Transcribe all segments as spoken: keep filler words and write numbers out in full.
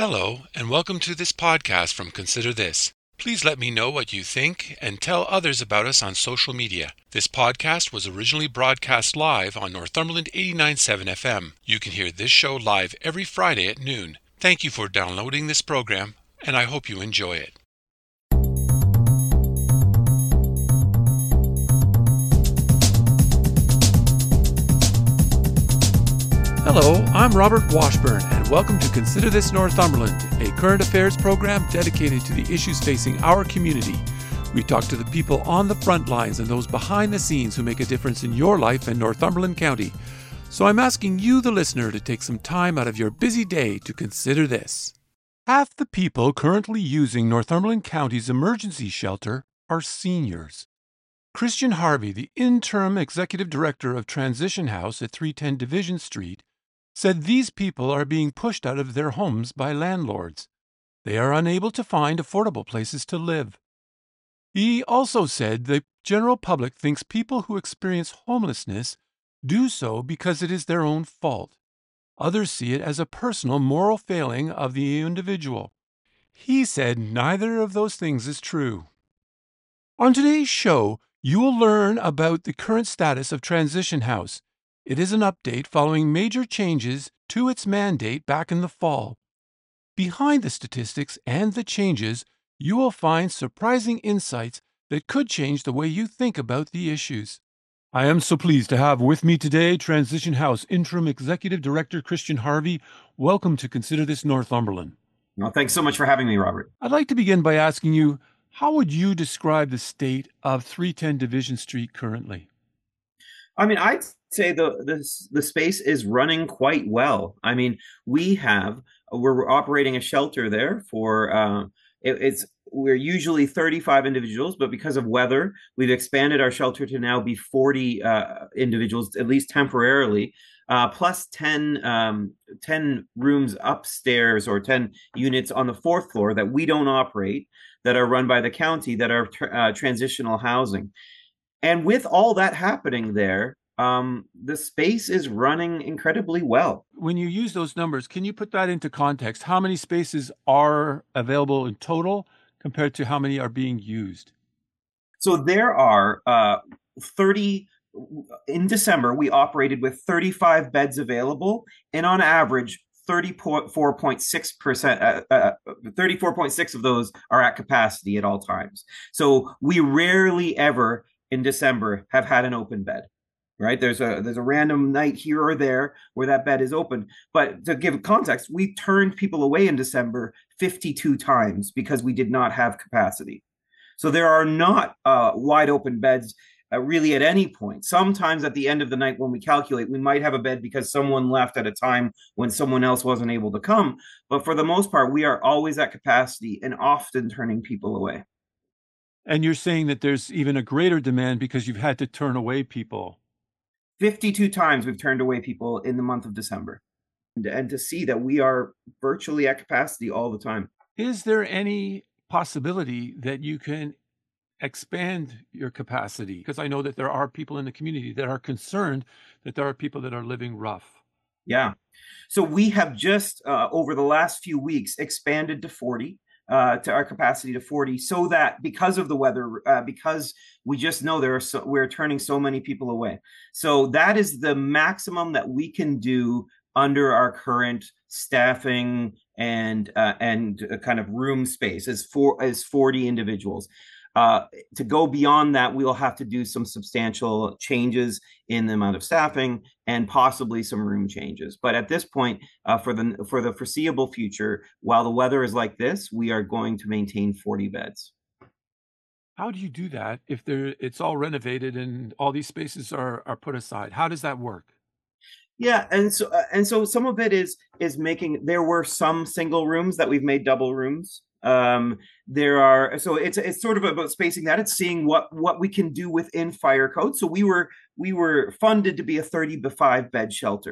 Hello, and welcome to this podcast from Consider This. Please let me know what you think and tell others about us on social media. This podcast was originally broadcast live on Northumberland eighty-nine point seven F M. You can hear this show live every Friday at noon. Thank you for downloading this program, and I hope you enjoy it. Hello, I'm Robert Washburn, and welcome to Consider This Northumberland, a current affairs program dedicated to the issues facing our community. We talk to the people on the front lines and those behind the scenes who make a difference in your life in Northumberland County. So I'm asking you, the listener, to take some time out of your busy day to consider this. Half the people currently using Northumberland County's emergency shelter are seniors. Christian Harvey, the interim executive director of Transition House at three ten Division Street, said these people are being pushed out of their homes by landlords. They are unable to find affordable places to live. He also said the general public thinks people who experience homelessness do so because it is their own fault. Others see it as a personal moral failing of the individual. He said neither of those things is true. On today's show, you will learn about the current status of Transition House. It is an update following major changes to its mandate back in the fall. Behind the statistics and the changes, you will find surprising insights that could change the way you think about the issues. I am so pleased to have with me today Transition House Interim Executive Director Christian Harvey. Welcome to Consider This Northumberland. Well, thanks so much for having me, Robert. I'd like to begin by asking you, how would you describe the state of three ten Division Street currently? I mean, I'd say the, the the space is running quite well. I mean, we have we're operating a shelter there for uh, it, it's we're usually thirty-five individuals, but because of weather, we've expanded our shelter to now be forty uh, individuals, at least temporarily, uh, plus ten, um, ten rooms upstairs or ten units on the fourth floor that we don't operate, that are run by the county, that are uh, transitional housing. And with all that happening there, um, the space is running incredibly well. When you use those numbers, can you put that into context? How many spaces are available in total compared to how many are being used? So there are uh, thirty, in December, we operated with thirty-five beds available, and on average, thirty-four point six percent, uh, uh, thirty-four point six of those are at capacity at all times. So we rarely ever in December have had an open bed, right? There's a there's a random night here or there where that bed is open. But to give context, we turned people away in December fifty-two times because we did not have capacity. So there are not uh, wide open beds uh, really at any point. Sometimes at the end of the night when we calculate, we might have a bed because someone left at a time when someone else wasn't able to come. But for the most part, we are always at capacity and often turning people away. And you're saying that there's even a greater demand because you've had to turn away people. fifty-two times we've turned away people in the month of December. And, and to see that we are virtually at capacity all the time. Is there any possibility that you can expand your capacity? Because I know that there are people in the community that are concerned that there are people that are living rough. Yeah. So we have just, uh, over the last few weeks, expanded to forty. Uh, to our capacity to forty, so that because of the weather, uh, because we just know there are so, we're turning so many people away. So that is the maximum that we can do under our current staffing and uh, and uh, kind of room space is for is forty individuals. Uh, to go beyond that, we will have to do some substantial changes in the amount of staffing and possibly some room changes. But at this point, uh, for the for the foreseeable future, while the weather is like this, we are going to maintain forty beds. How do you do that if there it's all renovated and all these spaces are are put aside? How does that work? Yeah, and so uh, and so some of it is is making. There were some single rooms that we've made double rooms. Um, there are, so it's, it's sort of about spacing that. It's seeing what, what we can do within fire code. So we were, we were funded to be a thirty by five bed shelter,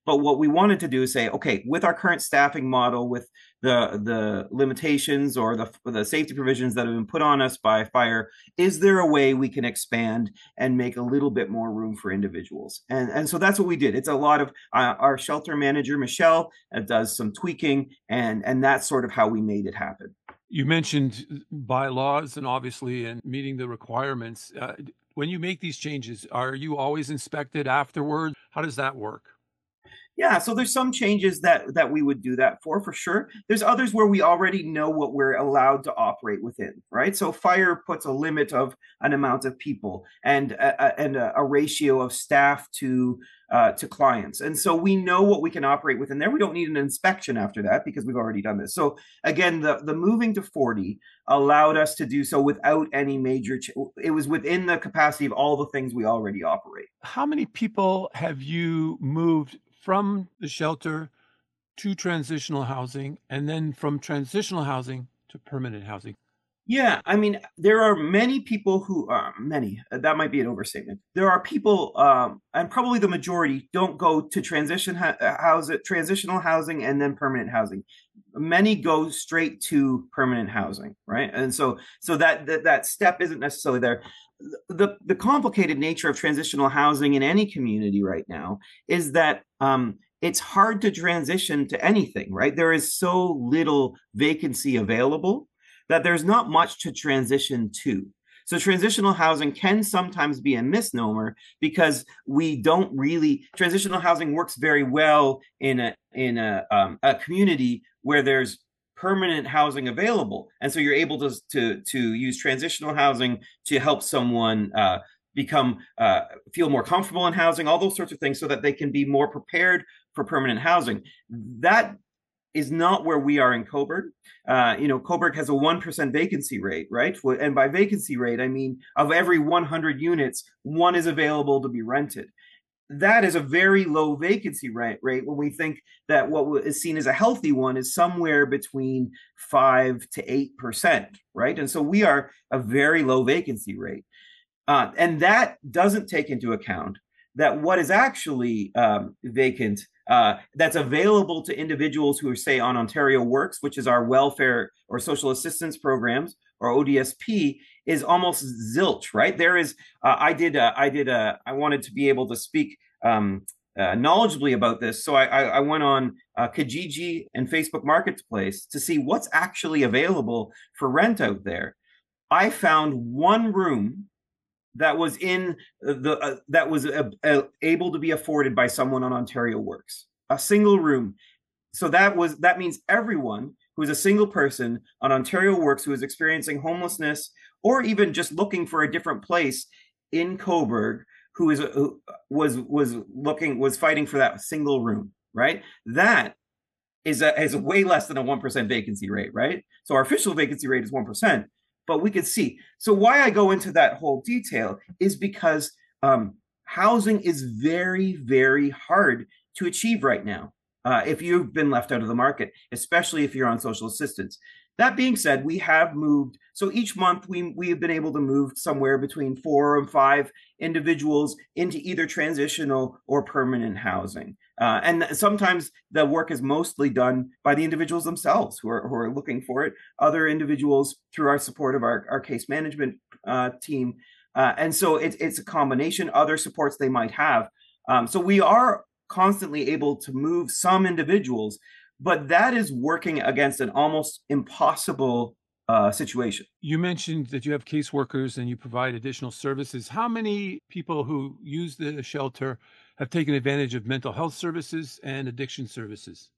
But what we wanted to do is say, okay, with our current staffing model, with the the limitations or the the safety provisions that have been put on us by fire, is there a way we can expand and make a little bit more room for individuals? And and so that's what we did. It's a lot of uh, our shelter manager Michelle uh, does some tweaking, and and that's sort of how we made it happen. You mentioned bylaws and obviously and meeting the requirements. Uh, when you make these changes, are you always inspected afterward? How does that work? Yeah, so there's some changes that that we would do that for for sure. There's others where we already know what we're allowed to operate within, right? So fire puts a limit of an amount of people and a, and a, a ratio of staff to uh, to clients, and so we know what we can operate within there. We don't need an inspection after that because we've already done this. So again, the the moving to forty allowed us to do so without any major. Ch- it was within the capacity of all the things we already operate. How many people have you moved from the shelter to transitional housing and then from transitional housing to permanent housing? Yeah, I mean, there are many people who are many, uh, that might be an overstatement. There are people, um, and probably the majority don't go to transition ha- uh, house, transitional housing and then permanent housing. Many go straight to permanent housing, right? And so, so that that, that step isn't necessarily there. The the complicated nature of transitional housing in any community right now is that um, it's hard to transition to anything, right? There is so little vacancy available that there's not much to transition to. So transitional housing can sometimes be a misnomer because we don't really transitional housing works very well in a in a um, a community where there's permanent housing available, and so you're able to to to use transitional housing to help someone uh, become uh, feel more comfortable in housing, all those sorts of things, so that they can be more prepared for permanent housing. That is not where we are in Cobourg. Uh, you know, Cobourg has a one percent vacancy rate, right? And by vacancy rate, I mean of every one hundred units, one is available to be rented. That is a very low vacancy rate, rate when we think that what is seen as a healthy one is somewhere between five to eight percent, right? And so we are a very low vacancy rate. Uh, and that doesn't take into account that what is actually um, vacant uh, that's available to individuals who are, say, on Ontario Works, which is our welfare or social assistance programs, or O D S P, is almost zilch, right? There is, uh, I did, uh, I did, uh, I wanted to be able to speak um, uh, knowledgeably about this, so I, I, I went on uh, Kijiji and Facebook Marketplace to see what's actually available for rent out there. I found one room that was in the uh, that was uh, uh, able to be afforded by someone on Ontario Works, a single room. So that was that means everyone who is a single person on Ontario Works who is experiencing homelessness or even just looking for a different place in Cobourg, who is who was was looking was fighting for that single room, right? That is a is a way less than a one percent vacancy rate, right? So our official vacancy rate is one percent. But we could see. So why I go into that whole detail is because um, housing is very, very hard to achieve right now uh, if you've been left out of the market, especially if you're on social assistance. That being said, we have moved. So each month we we have been able to move somewhere between four and five individuals into either transitional or permanent housing. Uh, and sometimes the work is mostly done by the individuals themselves who are, who are looking for it, other individuals through our support of our, our case management uh, team. Uh, and so it, it's a combination, other supports they might have. Um, so we are constantly able to move some individuals, but that is working against an almost impossible uh, situation. You mentioned that you have caseworkers and you provide additional services. How many people who use the shelter have taken advantage of mental health services and addiction services?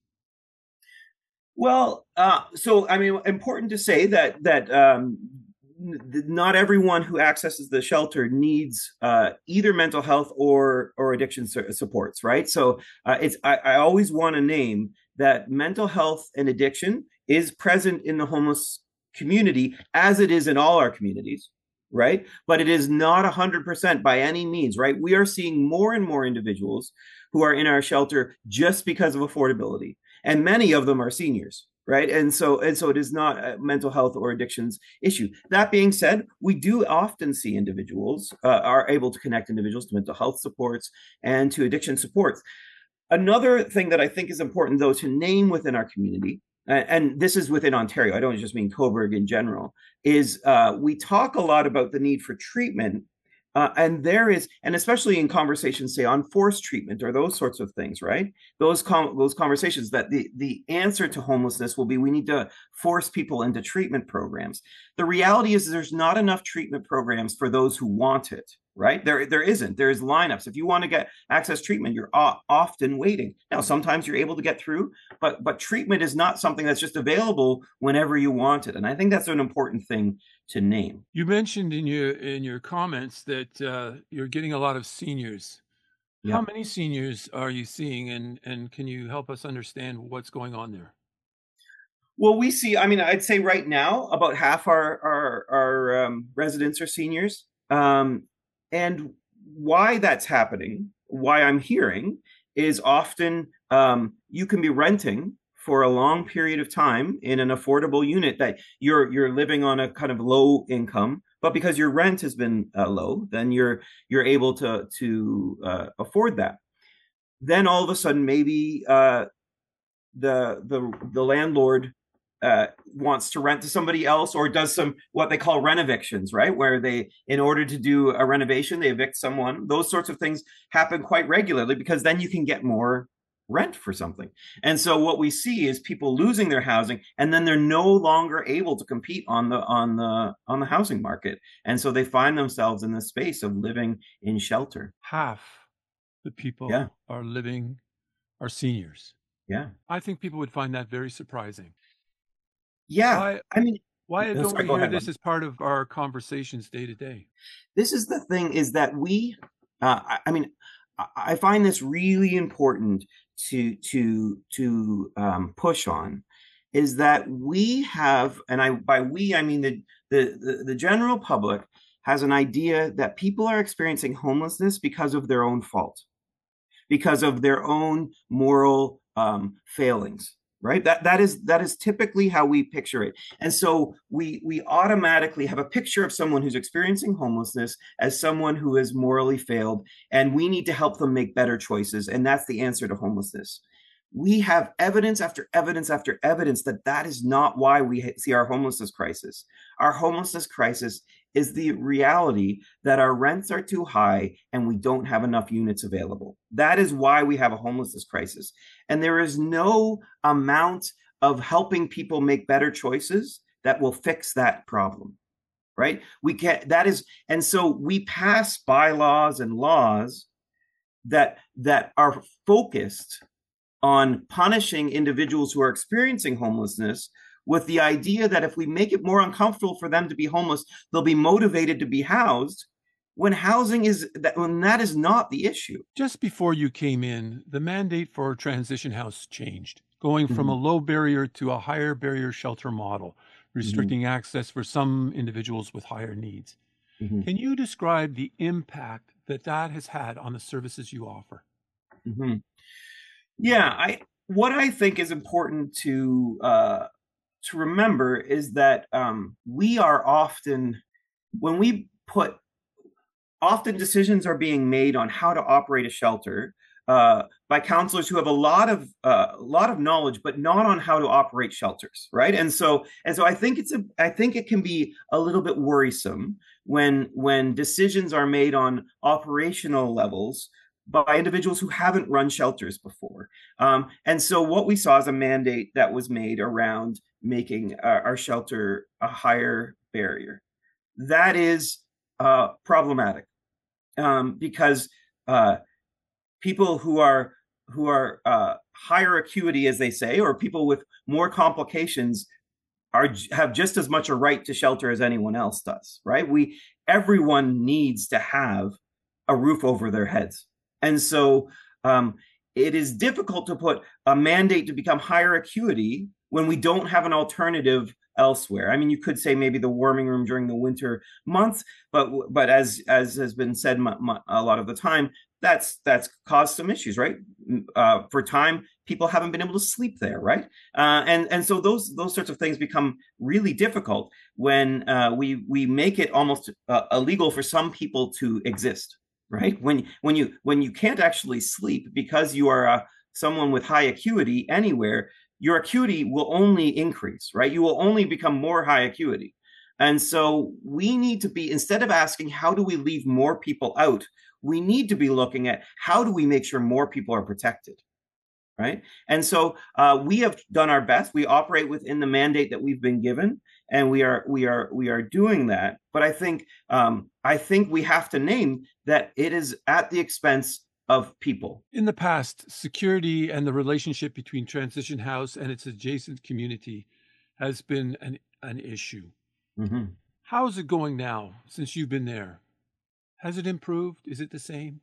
Well, uh, so I mean, important to say that that um, n- not everyone who accesses the shelter needs uh, either mental health or or addiction su- supports, right? So uh, it's I, I always want to name that mental health and addiction is present in the homeless community as it is in all our communities, right? But it is not one hundred percent by any means, right? We are seeing more and more individuals who are in our shelter just because of affordability, and many of them are seniors, right? And so and so it is not a mental health or addictions issue. That being said, we do often see individuals uh, are able to connect individuals to mental health supports and to addiction supports. Another thing that I think is important, though, to name within our community, and this is within Ontario, I don't just mean Cobourg in general, is uh, we talk a lot about the need for treatment. Uh, and there is, and especially in conversations, say on forced treatment or those sorts of things, right? Those com- those conversations that the the answer to homelessness will be we need to force people into treatment programs. The reality is there's not enough treatment programs for those who want it, right? There there isn't. There's lineups. If you want to get access treatment, you're o- often waiting. Now, sometimes you're able to get through, but but treatment is not something that's just available whenever you want it. And I think that's an important thing to name. You mentioned in your in your comments that uh, you're getting a lot of seniors. How Yeah. many seniors are you seeing, and and can you help us understand what's going on there? Well, we see, I mean, I'd say right now about half our our, our um, residents are seniors. Um, and why that's happening, why I'm hearing, is often um, you can be renting for a long period of time in an affordable unit that you're you're living on a kind of low income, but because your rent has been uh, low, then you're you're able to to uh, afford that. Then all of a sudden, maybe uh, the the the landlord uh, wants to rent to somebody else or does some what they call renovictions, right? Where they, in order to do a renovation, they evict someone. Those sorts of things happen quite regularly because then you can get more rent for something. And so what we see is people losing their housing and then they're no longer able to compete on the on the on the housing market. And so they find themselves in the space of living in shelter. Half the Yeah. people are living are seniors. Yeah. I think people would find that very surprising. Yeah. Why I mean, why oh, don't sorry, we go hear ahead, this Ron. as part of our conversations day to day? This is the thing is that we uh, I, I mean I, I find this really important to to to um, push on is that we have, and I by we I mean the, the the the general public has an idea that people are experiencing homelessness because of their own fault, because of their own moral um, failings, right? That that is that is typically how we picture it. And so we we automatically have a picture of someone who's experiencing homelessness as someone who has morally failed, and we need to help them make better choices, and that's the answer to homelessness. We have evidence after evidence after evidence that that is not why we see our homelessness crisis. Our homelessness crisis is the reality that our rents are too high and we don't have enough units available. That is why we have a homelessness crisis. And there is no amount of helping people make better choices that will fix that problem, right? We can't, that is, and so we pass bylaws and laws that that are focused on punishing individuals who are experiencing homelessness with the idea that if we make it more uncomfortable for them to be homeless, they'll be motivated to be housed when housing is that when that is not the issue. Just before you came in, the mandate for Transition House changed, going from a Mhm, low barrier to a higher barrier shelter model, mhm, restricting access for some individuals with higher needs. mhm, Can you describe the impact that that has had on the services you offer? mhm. Yeah, I what I think is important to uh, to remember is that um, we are often when we put often decisions are being made on how to operate a shelter uh, by counselors who have a lot of uh, a lot of knowledge, but not on how to operate shelters, right? And so and so I think it's a I think it can be a little bit worrisome when when decisions are made on operational levels by individuals who haven't run shelters before. Um, and so what we saw is a mandate that was made around making our, our shelter a higher barrier. That is uh, problematic um, because uh, people who are who are uh, higher acuity, as they say, or people with more complications are have just as much a right to shelter as anyone else does. Right? We everyone needs to have a roof over their heads, and so um, it is difficult to put a mandate to become higher acuity when we don't have an alternative elsewhere. I mean, you could say maybe the warming room during the winter months, but but as as has been said a lot of the time, that's that's caused some issues, right? Uh, for time, people haven't been able to sleep there, right? Uh, and and so those those sorts of things become really difficult when uh, we we make it almost uh, illegal for some people to exist, right? When when you when you can't actually sleep because you are a someone with high acuity anywhere, your acuity will only increase, right? You will only become more high acuity. And so we need to be, instead of asking, how do we leave more people out? We need to be looking at how do we make sure more people are protected, right? And so uh, we have done our best. We operate within the mandate that we've been given, and we are we are we are doing that. But I think um, I think we have to name that it is at the expense of people. In the past, security and the relationship between Transition House and its adjacent community has been an, an issue. Mm-hmm. How's it going now since you've been there? Has it improved? Is it the same?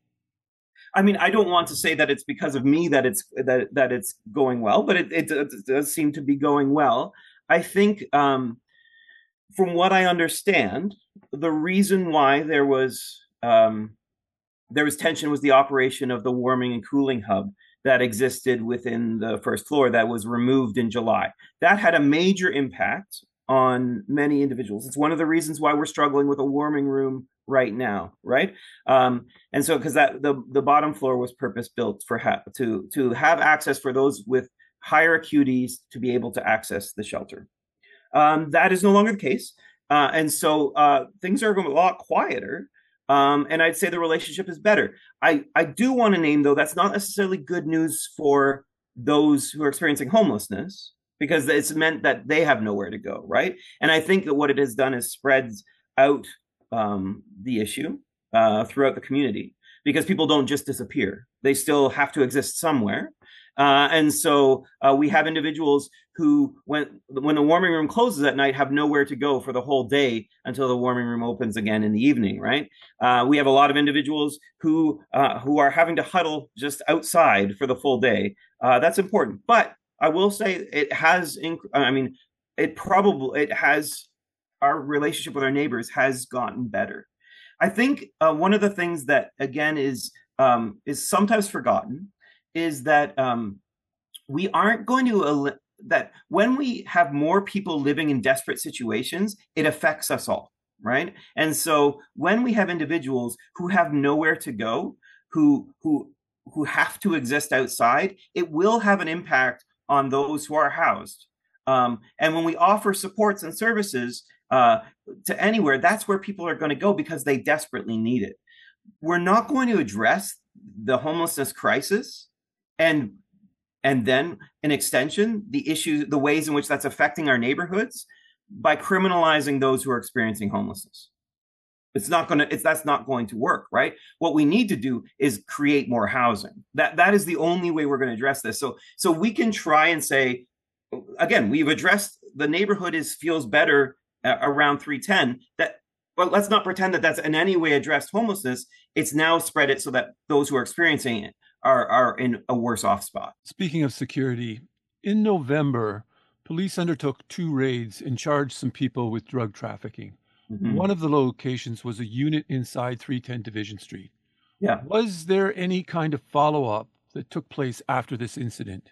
I mean, I don't want to say that it's because of me that it's that that it's going well, but it, it, it does seem to be going well. I think, um, from what I understand, the reason why there was um, there was tension was the operation of the warming and cooling hub that existed within the first floor that was removed in July. That had a major impact on many individuals. It's one of the reasons why we're struggling with a warming room right now, right? Um, and so, because that the the bottom floor was purpose built for ha- to to have access for those with higher acuities to be able to access the shelter. Um, that is no longer the case, uh, and so uh, things are a lot quieter. Um, and I'd say the relationship is better. I I do want to name though that's not necessarily good news for those who are experiencing homelessness, because it's meant that they have nowhere to go, right? And I think that what it has done is spreads out um, the issue uh, throughout the community, because people don't just disappear. They still have to exist somewhere. Uh, and so uh, we have individuals who, when when the warming room closes at night, have nowhere to go for the whole day until the warming room opens again in the evening, right? Uh, we have a lot of individuals who uh, who are having to huddle just outside for the full day. Uh, that's important. But I will say it has, inc- I mean, it probably, it has, our relationship with our neighbors has gotten better. I think uh, one of the things that, again, is um, is sometimes forgotten is that um, we aren't going to, el- that when we have more people living in desperate situations, it affects us all, right? And so when we have individuals who have nowhere to go, who, who, who have to exist outside, it will have an impact on those who are housed. Um, and when we offer supports and services uh, to anywhere, that's where people are going to go because they desperately need it. We're not going to address the homelessness crisis and and then in extension the issues, the ways in which that's affecting our neighborhoods by criminalizing those who are experiencing homelessness. It's not going to, it's, that's not going to work, right? What we need to do is create more housing. That, that is the only way we're going to address this. So, so we can try and say, again, we've addressed the neighborhood is, feels better uh, around three ten, that, but let's not pretend that that's in any way addressed homelessness. It's now spread it so that those who are experiencing it are, are in a worse off spot. Speaking of security, in November, police undertook two raids and charged some people with drug trafficking. Mm-hmm. One of the locations was a unit inside three ten Division Street. Yeah. Was there any kind of follow-up that took place after this incident?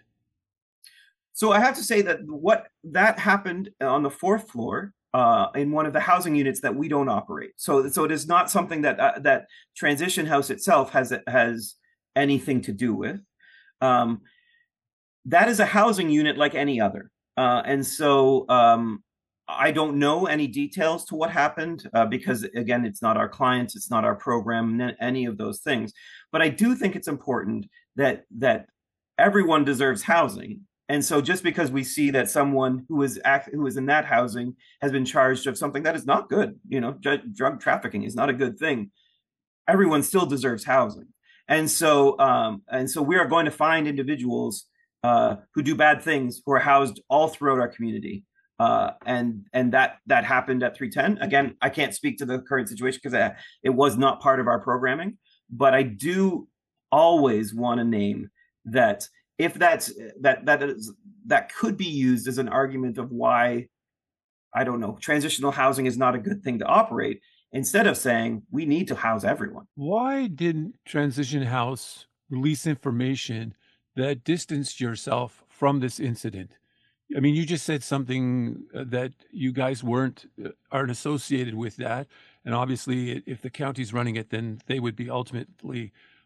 So I have to say that what that happened on the fourth floor uh, in one of the housing units that we don't operate. So, so it is not something that uh, that Transition House itself has has anything to do with. Um, that is a housing unit like any other, uh, and so. Um, I don't know any details to what happened uh, because, again, it's not our clients, it's not our program, n- any of those things. But I do think it's important that that everyone deserves housing. And so just because we see that someone who is act- who is in that housing has been charged of something that is not good, you know, dr- drug trafficking is not a good thing, everyone still deserves housing. And so um, and so we are going to find individuals uh, who do bad things who are housed all throughout our community. Uh, and and that that happened at three ten. Again, I can't speak to the current situation because it was not part of our programming. But I do always want to name that if that's that that is that could be used as an argument of why, I don't know, transitional housing is not a good thing to operate, instead of saying we need to house everyone. Why didn't Transition House release information that distanced yourself from this incident? I mean, you just said something that you guys weren't, aren't associated with that. And obviously, if the county's running it, then they would be ultimately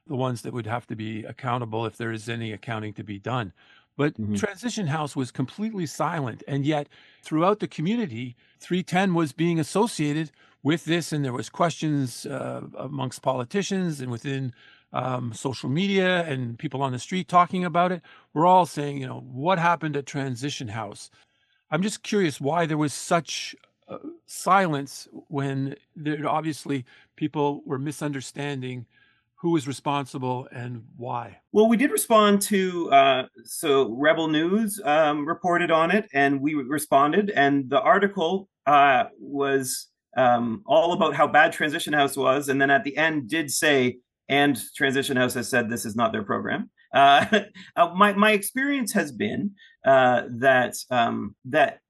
the ones that would have to be accountable if there is any accounting to be done. But Mhm. Transition House was completely silent. And yet, throughout the community, three ten was being associated with this. And there was questions uh, amongst politicians and within um, social media and people on the street talking about it. We're all saying, you know, what happened at Transition House? I'm just curious why there was such uh, silence when there obviously people were misunderstanding who was responsible and why. Well, we did respond to, uh, so Rebel News um, reported on it, and we responded. And the article uh, was um, all about how bad Transition House was, and then at the end did say, and Transition House has said this is not their program. Uh, uh, my my experience has been uh, that um, that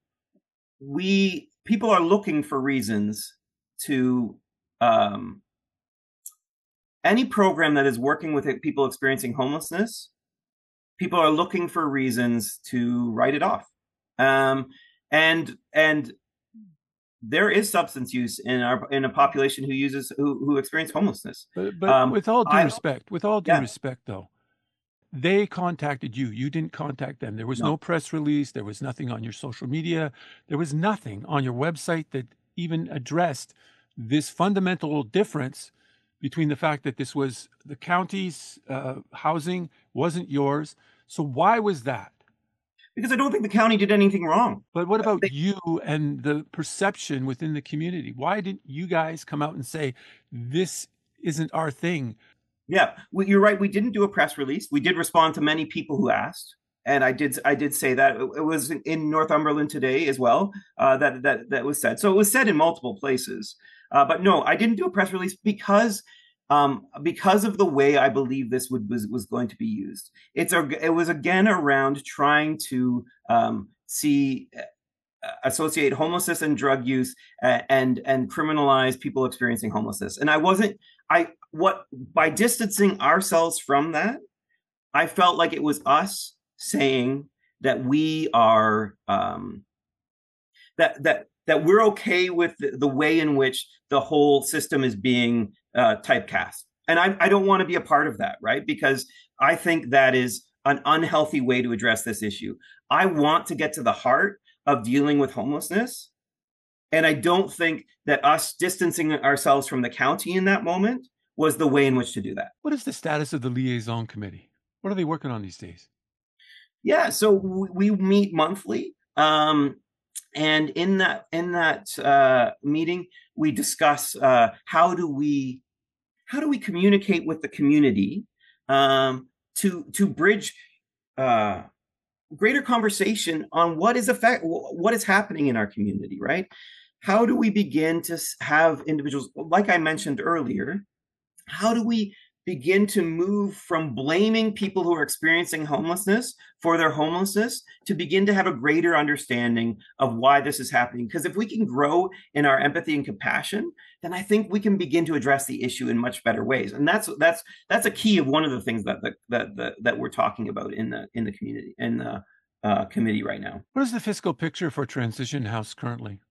we people are looking for reasons to. Um, any program that is working with people experiencing homelessness, people are looking for reasons to write it off. Um, and and there is substance use in our in a population who uses who who experience homelessness. But, but Um, with all due I, respect, with all due yeah, respect, though, they contacted you. You didn't contact them. There was no. no press release. There was nothing on your social media. There was nothing on your website that even addressed this fundamental difference between the fact that this was the county's uh, housing, wasn't yours. So why was that? Because I don't think the county did anything wrong. But what about They, you and the perception within the community? Why didn't you guys come out and say, this isn't our thing? Yeah, well, you're right. We didn't do a press release. We did respond to many people who asked, and I did. I did say that it was in Northumberland today as well. Uh, that that that was said. So it was said in multiple places. Uh, but no, I didn't do a press release because um, because of the way I believe this would was was going to be used. It's a, it was again around trying to um, see. associate homelessness and drug use uh, and and criminalize people experiencing homelessness. And I wasn't I what by distancing ourselves from that, I felt like it was us saying that we are um, that that that we're okay with the, the way in which the whole system is being uh, typecast. And I, I don't want to be a part of that, right? Because I think that is an unhealthy way to address this issue. I want to get to the heart of dealing with homelessness. And I don't think that us distancing ourselves from the county in that moment was the way in which to do that. What is the status of the liaison committee? What are they working on these days? Yeah, so we meet monthly. Um, and in that in that uh, meeting, we discuss uh, how do we how do we communicate with the community um, to to bridge uh, greater conversation on what is effect what is happening in our community, right? How do we begin to have individuals, like I mentioned earlier, how do we begin to move from blaming people who are experiencing homelessness for their homelessness to begin to have a greater understanding of why this is happening? Because if we can grow in our empathy and compassion, then I think we can begin to address the issue in much better ways. And that's that's that's a key of one of the things that that that that, that we're talking about in the in the community in the uh, committee right now. What is the fiscal picture for Transition House currently?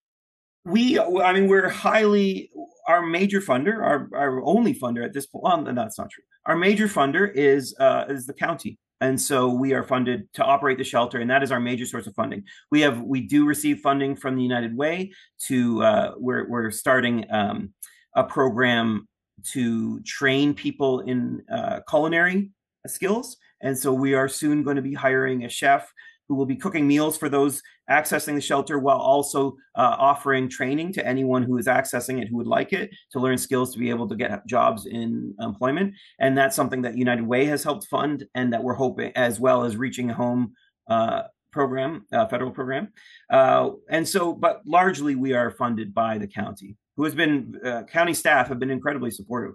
We, I mean, we're highly, our major funder, our, our only funder at this point, well, no, that's not true. Our major funder is uh, is the county. And so we are funded to operate the shelter, and that is our major source of funding. We have, we do receive funding from the United Way to, uh, we're, we're starting um, a program to train people in uh, culinary skills. And so we are soon going to be hiring a chef who will be cooking meals for those accessing the shelter while also uh, offering training to anyone who is accessing it who would like it to learn skills to be able to get jobs in employment. And that's something that United Way has helped fund and that we're hoping, as well as Reaching Home uh, program, uh, federal program. Uh, and so, but largely we are funded by the county, who has been, uh, county staff have been incredibly supportive.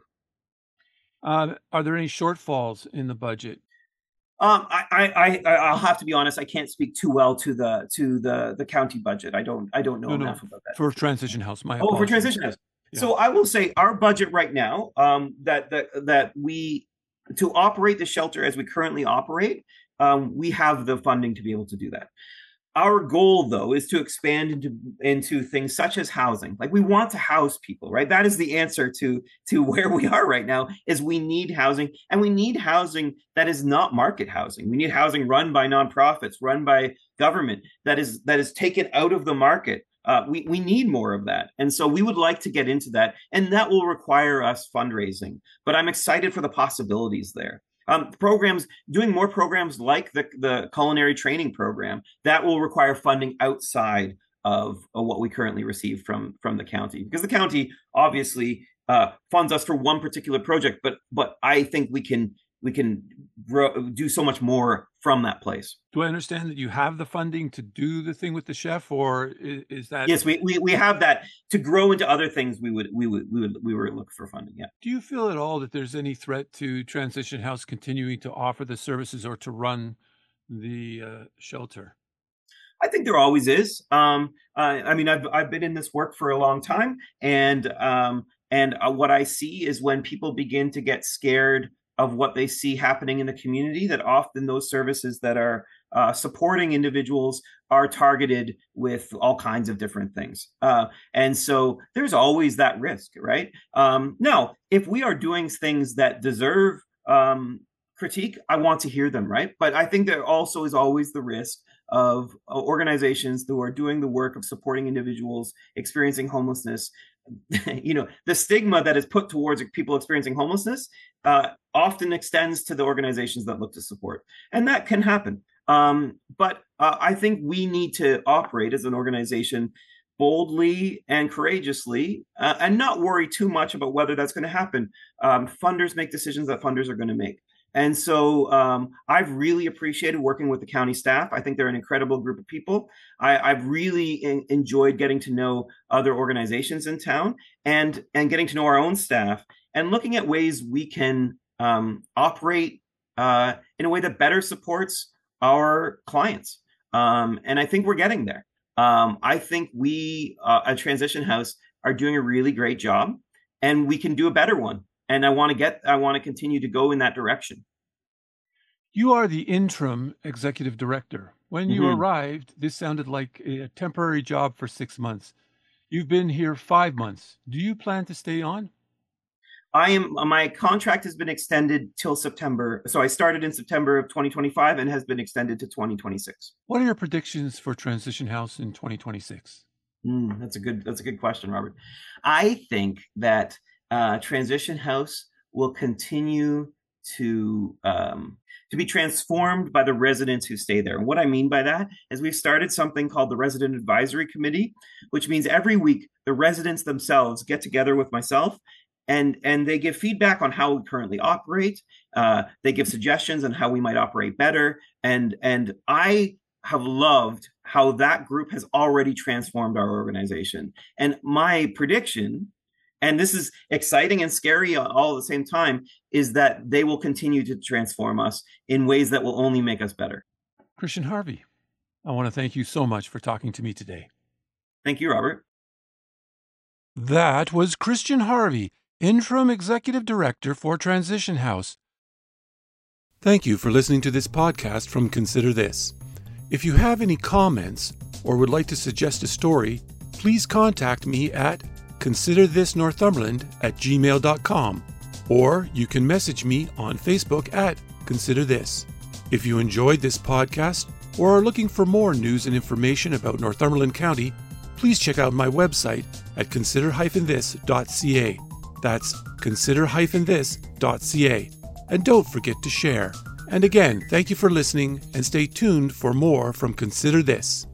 Uh, are there any shortfalls in the budget? Um, I, I, I, I'll have to be honest. I can't speak too well to the to the the county budget. I don't, I don't know no, enough no, about that. For Transition House, my oh, apologies. for Transition House. Yeah. So I will say our budget right now, um, that that that we to operate the shelter as we currently operate, um, we have the funding to be able to do that. Our goal, though, is to expand into into things such as housing. Like we want to house people, right? That is the answer to to where we are right now. Is we need housing, and we need housing that is not market housing. We need housing run by nonprofits, run by government, that is that is taken out of the market. Uh, we we need more of that, and so we would like to get into that, and that will require us fundraising. But I'm excited for the possibilities there. Um, programs, doing more programs like the, the culinary training program, that will require funding outside of, of what we currently receive from, from the county. Because the county obviously uh, funds us for one particular project, but but I think we can we can grow, do so much more from that place. Do I understand that you have the funding to do the thing with the chef, or is, is that? Yes, we, we we have that to grow into other things. We would we would we would we were looking for funding. Yeah. Do you feel at all that there's any threat to Transition House continuing to offer the services or to run the uh, shelter? I think there always is. Um, uh, I mean, I've I've been in this work for a long time, and um, and uh, what I see is when people begin to get scared of what they see happening in the community, that often those services that are uh, supporting individuals are targeted with all kinds of different things. Uh, and so there's always that risk, right? Um, now, if we are doing things that deserve um, critique, I want to hear them, right? But I think there also is always the risk of uh, organizations who are doing the work of supporting individuals experiencing homelessness. You know, the stigma that is put towards people experiencing homelessness uh, often extends to the organizations that look to support, and that can happen. Um, but uh, I think we need to operate as an organization boldly and courageously, uh, and not worry too much about whether that's going to happen. Um, funders make decisions that funders are going to make. And so um, I've really appreciated working with the county staff. I think they're an incredible group of people. I, I've really in, enjoyed getting to know other organizations in town, and, and getting to know our own staff, and looking at ways we can um, operate uh, in a way that better supports our clients. Um, and I think we're getting there. Um, I think we uh, at Transition House are doing a really great job, and we can do a better one. And I want to get, I want to continue to go in that direction. You are the interim executive director. When you mm-hmm. arrived, this sounded like a temporary job for six months. You've been here five months. Do you plan to stay on? I am. My contract has been extended till September. So I started in September of twenty twenty-five and has been extended to twenty twenty-six. What are your predictions for Transition House in twenty twenty-six? Mm, that's a good, that's a good question, Robert. I think that Uh, Transition House will continue to um, to be transformed by the residents who stay there. And what I mean by that is we've started something called the Resident Advisory Committee, which means every week the residents themselves get together with myself, and and they give feedback on how we currently operate. Uh, they give suggestions on how we might operate better. And and I have loved how that group has already transformed our organization. And my prediction, and this is exciting and scary all at the same time, is that they will continue to transform us in ways that will only make us better. Christian Harvey, I want to thank you so much for talking to me today. Thank you, Robert. That was Christian Harvey, Interim Executive Director for Transition House. Thank you for listening to this podcast from Consider This. If you have any comments or would like to suggest a story, please contact me at considerthisnorthumberland at gmail dot com, or you can message me on Facebook at Consider This. If you enjoyed this podcast or are looking for more news and information about Northumberland County, please check out my website at consider dash this dot c a. That's consider dash this dot c a. And don't forget to share. And again, thank you for listening, and stay tuned for more from Consider This.